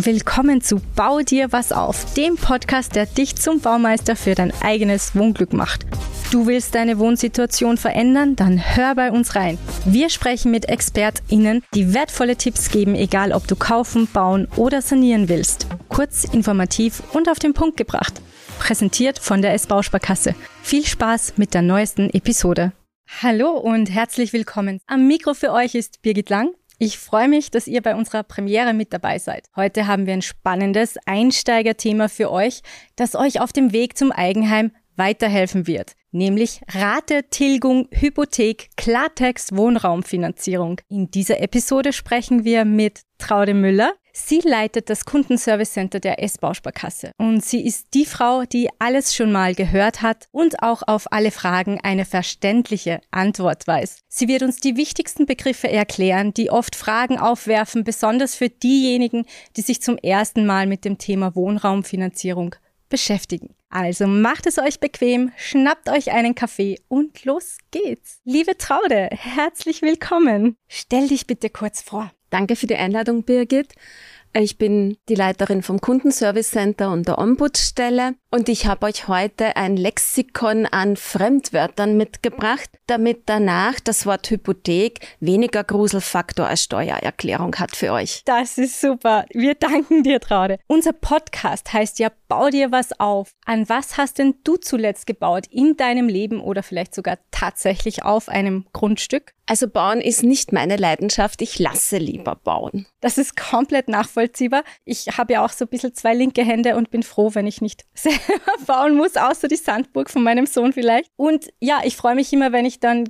Willkommen zu Bau dir was auf, dem Podcast, der dich zum Baumeister für dein eigenes Wohnglück macht. Du willst deine Wohnsituation verändern? Dann hör bei uns rein. Wir sprechen mit ExpertInnen, die wertvolle Tipps geben, egal ob du kaufen, bauen oder sanieren willst. Kurz, informativ und auf den Punkt gebracht. Präsentiert von der S-Bausparkasse. Viel Spaß mit der neuesten Episode. Hallo und herzlich willkommen. Am Mikro für euch ist Birgit Lang. Ich freue mich, dass ihr bei unserer Premiere mit dabei seid. Heute haben wir ein spannendes Einsteigerthema für euch, das euch auf dem Weg zum Eigenheim weiterhelfen wird. Nämlich Rate, Tilgung, Hypothek, Klartext, Wohnraumfinanzierung. In dieser Episode sprechen wir mit Traude Müller. Sie leitet das Kundenservice Center der S-Bausparkasse und sie ist die Frau, die alles schon mal gehört hat und auch auf alle Fragen eine verständliche Antwort weiß. Sie wird uns die wichtigsten Begriffe erklären, die oft Fragen aufwerfen, besonders für diejenigen, die sich zum ersten Mal mit dem Thema Wohnraumfinanzierung beschäftigen. Also macht es euch bequem, schnappt euch einen Kaffee und los geht's. Liebe Traude, herzlich willkommen. Stell dich bitte kurz vor. Danke für die Einladung, Birgit. Ich bin die Leiterin vom Kundenservice Center und der Ombudsstelle und ich habe euch heute ein Lexikon an Fremdwörtern mitgebracht, damit danach das Wort Hypothek weniger Gruselfaktor als Steuererklärung hat für euch. Das ist super. Wir danken dir, Traude. Unser Podcast heißt ja Bau dir was auf. An was hast denn du zuletzt gebaut in deinem Leben oder vielleicht sogar tatsächlich auf einem Grundstück? Also bauen ist nicht meine Leidenschaft, ich lasse lieber bauen. Das ist komplett nachvollziehbar. Ich habe ja auch so ein bisschen zwei linke Hände und bin froh, wenn ich nicht selber bauen muss, außer die Sandburg von meinem Sohn vielleicht. Und ja, ich freue mich immer, wenn ich dann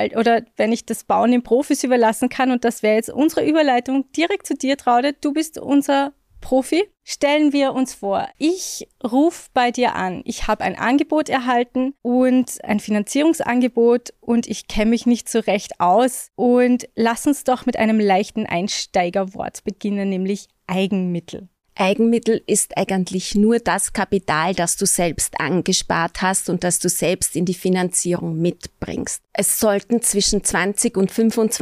wenn ich das Bauen den Profis überlassen kann. Und das wäre jetzt unsere Überleitung direkt zu dir, Traude. Du bist unser Profi. Stellen wir uns vor, ich rufe bei dir an. Ich habe ein Angebot erhalten und ein Finanzierungsangebot und ich kenne mich nicht so recht aus. Und lass uns doch mit einem leichten Einsteigerwort beginnen, nämlich Eigenmittel. Eigenmittel ist eigentlich nur das Kapital, das du selbst angespart hast und das du selbst in die Finanzierung mitbringst. Es sollten zwischen 20% und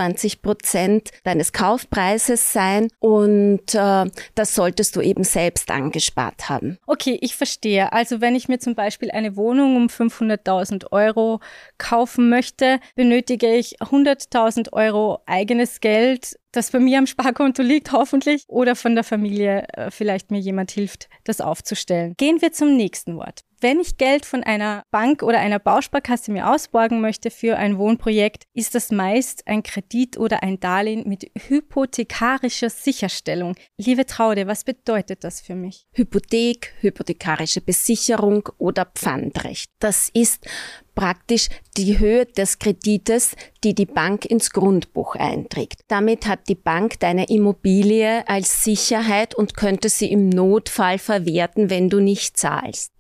25% deines Kaufpreises sein und das solltest du eben selbst angespart haben. Okay, ich verstehe. Also wenn ich mir zum Beispiel eine Wohnung um 500.000 Euro kaufen möchte, benötige ich 100.000 Euro eigenes Geld, das bei mir am Sparkonto liegt, hoffentlich, oder von der Familie vielleicht mir jemand hilft, das aufzustellen. Gehen wir zum nächsten Wort. Wenn ich Geld von einer Bank oder einer Bausparkasse mir ausborgen möchte für ein Wohnprojekt, ist das meist ein Kredit oder ein Darlehen mit hypothekarischer Sicherstellung. Liebe Traude, was bedeutet das für mich? Hypothek, hypothekarische Besicherung oder Pfandrecht. Das ist praktisch die Höhe des Kredites, die die Bank ins Grundbuch einträgt. Damit hat die Bank deine Immobilie als Sicherheit und könnte sie im Notfall verwerten, wenn du nicht zahlst.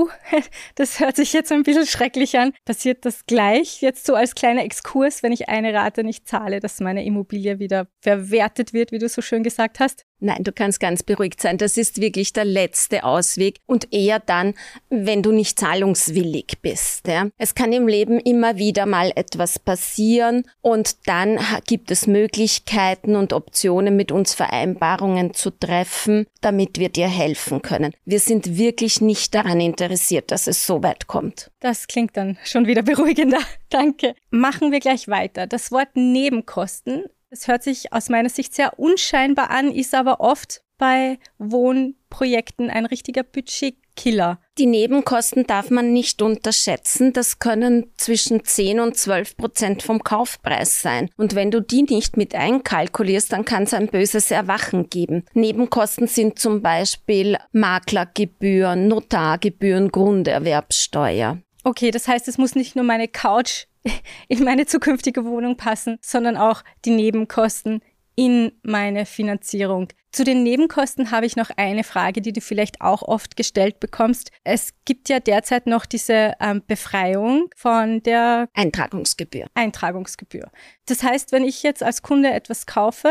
Das hört sich jetzt ein bisschen schrecklich an. Passiert das gleich, jetzt so als kleiner Exkurs, wenn ich eine Rate nicht zahle, dass meine Immobilie wieder verwertet wird, wie du so schön gesagt hast? Nein, du kannst ganz beruhigt sein. Das ist wirklich der letzte Ausweg und eher dann, wenn du nicht zahlungswillig bist. Ja. Es kann im Leben immer wieder mal etwas passieren und dann gibt es Möglichkeiten und Optionen, mit uns Vereinbarungen zu treffen, damit wir dir helfen können. Wir sind wirklich nicht daran interessiert, dass es so weit kommt. Das klingt dann schon wieder beruhigender. Danke. Machen wir gleich weiter. Das Wort Nebenkosten, das hört sich aus meiner Sicht sehr unscheinbar an, ist aber oft bei Wohnprojekten ein richtiger Budgetkiller. Die Nebenkosten darf man nicht unterschätzen. Das können zwischen 10% und 12% vom Kaufpreis sein. Und wenn du die nicht mit einkalkulierst, dann kann es ein böses Erwachen geben. Nebenkosten sind zum Beispiel Maklergebühren, Notargebühren, Grunderwerbsteuer. Okay, das heißt, es muss nicht nur meine Couch in meine zukünftige Wohnung passen, sondern auch die Nebenkosten in meine Finanzierung. Zu den Nebenkosten habe ich noch eine Frage, die du vielleicht auch oft gestellt bekommst. Es gibt ja derzeit noch diese Befreiung von der Eintragungsgebühr. Das heißt, wenn ich jetzt als Kunde etwas kaufe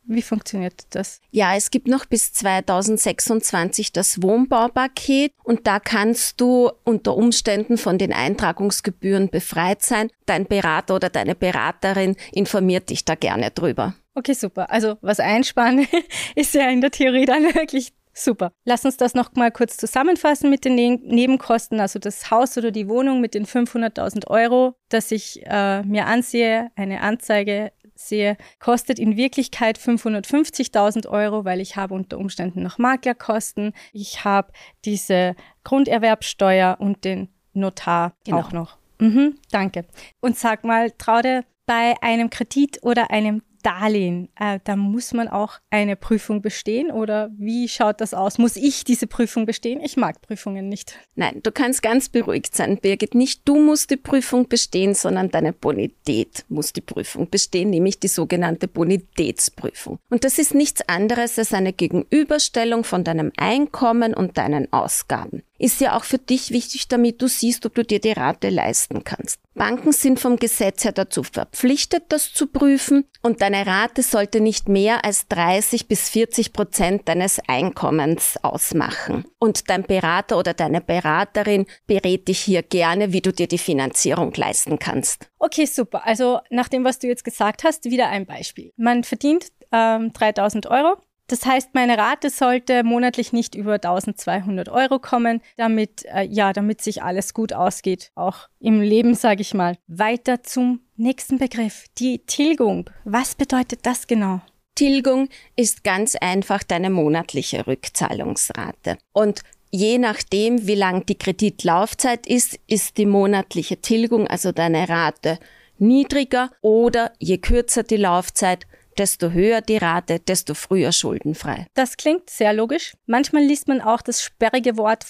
Wie funktioniert das? Ja, es gibt noch bis 2026 das Wohnbaupaket und da kannst du unter Umständen von den Eintragungsgebühren befreit sein. Dein Berater oder deine Beraterin informiert dich da gerne drüber. Okay, super. Also was einsparen ist ja in der Theorie dann wirklich super. Lass uns das noch mal kurz zusammenfassen mit den Nebenkosten. Also das Haus oder die Wohnung mit den 500.000 Euro, das ich mir ansehe, eine Anzeige sehe, kostet in Wirklichkeit 550.000 Euro, weil ich habe unter Umständen noch Maklerkosten. Ich habe diese Grunderwerbsteuer und den Notar auch noch. Danke. Und sag mal, Traude, bei einem Kredit oder einem Darlehen, da muss man auch eine Prüfung bestehen oder wie schaut das aus? Muss ich diese Prüfung bestehen? Ich mag Prüfungen nicht. Nein, du kannst ganz beruhigt sein, Birgit. Nicht du musst die Prüfung bestehen, sondern deine Bonität muss die Prüfung bestehen, nämlich die sogenannte Bonitätsprüfung. Und das ist nichts anderes als eine Gegenüberstellung von deinem Einkommen und deinen Ausgaben. Ist ja auch für dich wichtig, damit du siehst, ob du dir die Rate leisten kannst. Banken sind vom Gesetz her dazu verpflichtet, das zu prüfen und deine Rate sollte nicht mehr als 30-40% deines Einkommens ausmachen. Und dein Berater oder deine Beraterin berät dich hier gerne, wie du dir die Finanzierung leisten kannst. Okay, super. Also nach dem, was du jetzt gesagt hast, wieder ein Beispiel. Man verdient 3.000 Euro. Das heißt, meine Rate sollte monatlich nicht über 1.200 Euro kommen, damit sich alles gut ausgeht, auch im Leben, sage ich mal. Weiter zum nächsten Begriff, die Tilgung. Was bedeutet das genau? Tilgung ist ganz einfach deine monatliche Rückzahlungsrate. Und je nachdem, wie lang die Kreditlaufzeit ist, ist die monatliche Tilgung, also deine Rate, niedriger oder je kürzer die Laufzeit, desto höher die Rate, desto früher schuldenfrei. Das klingt sehr logisch. Manchmal liest man auch das sperrige Wort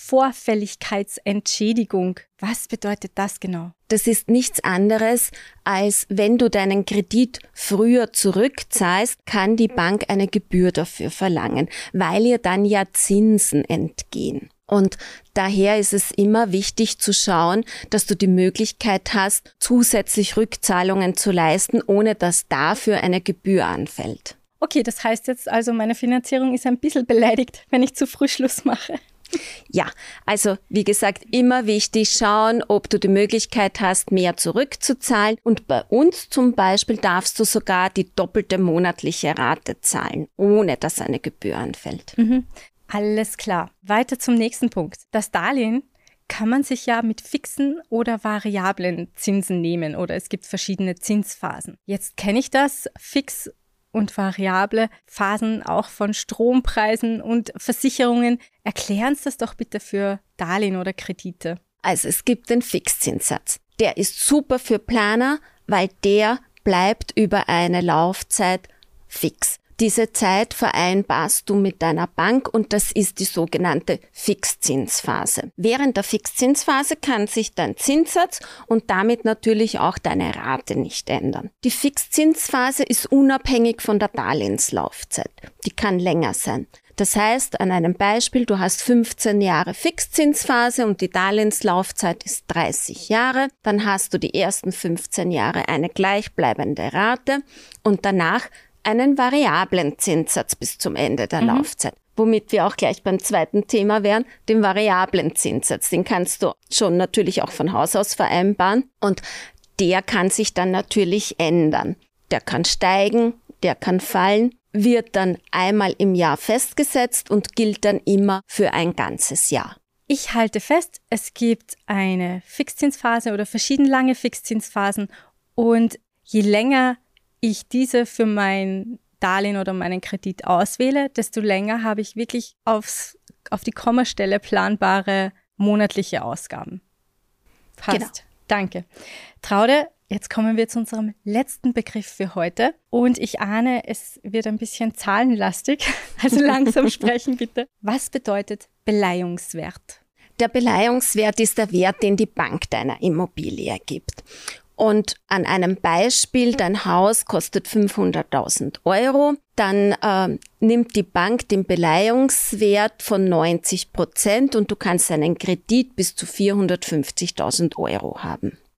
Vorfälligkeitsentschädigung. Was bedeutet das genau? Das ist nichts anderes, als wenn du deinen Kredit früher zurückzahlst, kann die Bank eine Gebühr dafür verlangen, weil ihr dann ja Zinsen entgehen. Und daher ist es immer wichtig zu schauen, dass du die Möglichkeit hast, zusätzlich Rückzahlungen zu leisten, ohne dass dafür eine Gebühr anfällt. Okay, das heißt jetzt also, meine Finanzierung ist ein bisschen beleidigt, wenn ich zu früh Schluss mache. Ja, also wie gesagt, immer wichtig schauen, ob du die Möglichkeit hast, mehr zurückzuzahlen. Und bei uns zum Beispiel darfst du sogar die doppelte monatliche Rate zahlen, ohne dass eine Gebühr anfällt. Alles klar. Weiter zum nächsten Punkt. Das Darlehen kann man sich ja mit fixen oder variablen Zinsen nehmen oder es gibt verschiedene Zinsphasen. Jetzt kenne ich das, fix und variable Phasen auch von Strompreisen und Versicherungen. Erklären Sie das doch bitte für Darlehen oder Kredite. Also es gibt den Fixzinssatz. Der ist super für Planer, weil der bleibt über eine Laufzeit fix. Diese Zeit vereinbarst du mit deiner Bank und das ist die sogenannte Fixzinsphase. Während der Fixzinsphase kann sich dein Zinssatz und damit natürlich auch deine Rate nicht ändern. Die Fixzinsphase ist unabhängig von der Darlehenslaufzeit. Die kann länger sein. Das heißt, an einem Beispiel, du hast 15 Jahre Fixzinsphase und die Darlehenslaufzeit ist 30 Jahre, dann hast du die ersten 15 Jahre eine gleichbleibende Rate und danach einen variablen Zinssatz bis zum Ende der Laufzeit. Womit wir auch gleich beim zweiten Thema wären, den variablen Zinssatz. Den kannst du schon natürlich auch von Haus aus vereinbaren und der kann sich dann natürlich ändern. Der kann steigen, der kann fallen, wird dann einmal im Jahr festgesetzt und gilt dann immer für ein ganzes Jahr. Ich halte fest, es gibt eine Fixzinsphase oder verschieden lange Fixzinsphasen und je länger ich diese für mein Darlehen oder meinen Kredit auswähle, desto länger habe ich wirklich auf die Kommastelle planbare monatliche Ausgaben. Passt. Genau. Danke. Traude, jetzt kommen wir zu unserem letzten Begriff für heute. Und ich ahne, es wird ein bisschen zahlenlastig, also langsam sprechen bitte. Was bedeutet Beleihungswert? Der Beleihungswert ist der Wert, den die Bank deiner Immobilie gibt. Und an einem Beispiel, dein Haus kostet 500.000 Euro, dann nimmt die Bank den Beleihungswert von 90% und du kannst einen Kredit bis zu 450.000 Euro haben.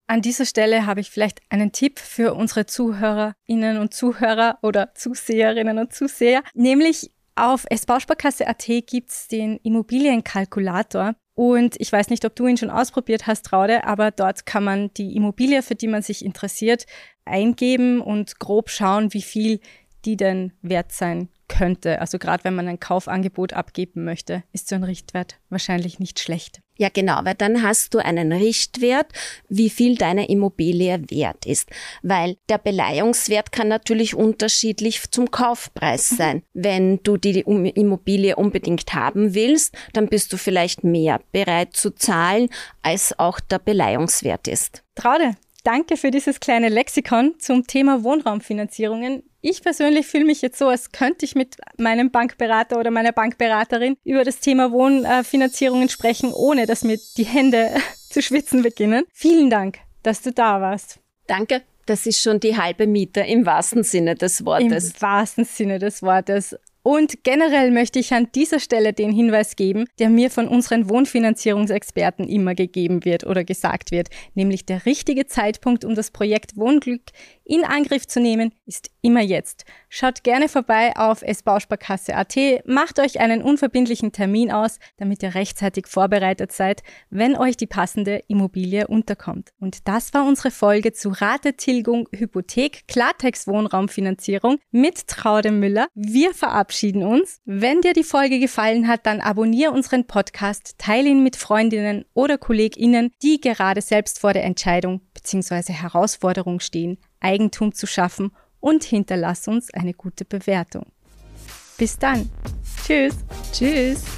An dieser Stelle habe ich vielleicht einen Tipp für unsere Zuhörerinnen und Zuhörer oder Zuseherinnen und Zuseher, nämlich auf sbausparkasse.at gibt es den Immobilienkalkulator. Und ich weiß nicht, ob du ihn schon ausprobiert hast, Traude, aber dort kann man die Immobilie, für die man sich interessiert, eingeben und grob schauen, wie viel die denn wert sein könnte. Also gerade wenn man ein Kaufangebot abgeben möchte, ist so ein Richtwert wahrscheinlich nicht schlecht. Ja, genau, weil dann hast du einen Richtwert, wie viel deine Immobilie wert ist. Weil der Beleihungswert kann natürlich unterschiedlich zum Kaufpreis sein. Wenn du die Immobilie unbedingt haben willst, dann bist du vielleicht mehr bereit zu zahlen, als auch der Beleihungswert ist. Traude, danke für dieses kleine Lexikon zum Thema Wohnraumfinanzierungen. Ich persönlich fühle mich jetzt so, als könnte ich mit meinem Bankberater oder meiner Bankberaterin über das Thema Wohnfinanzierungen sprechen, ohne dass mir die Hände zu schwitzen beginnen. Vielen Dank, dass du da warst. Danke, das ist schon die halbe Miete im wahrsten Sinne des Wortes. Im wahrsten Sinne des Wortes. Und generell möchte ich an dieser Stelle den Hinweis geben, der mir von unseren Wohnfinanzierungsexperten immer gegeben wird oder gesagt wird, nämlich der richtige Zeitpunkt, um das Projekt Wohnglück in Angriff zu nehmen, ist immer jetzt. Schaut gerne vorbei auf sbausparkasse.at, macht euch einen unverbindlichen Termin aus, damit ihr rechtzeitig vorbereitet seid, wenn euch die passende Immobilie unterkommt. Und das war unsere Folge zu Ratetilgung, Hypothek, Klartext Wohnraumfinanzierung mit Traude Müller. Wir verabschieden uns. Wenn dir die Folge gefallen hat, dann abonniere unseren Podcast, teile ihn mit Freundinnen oder KollegInnen, die gerade selbst vor der Entscheidung bzw. Herausforderung stehen, Eigentum zu schaffen, und hinterlass uns eine gute Bewertung. Bis dann. Tschüss. Tschüss.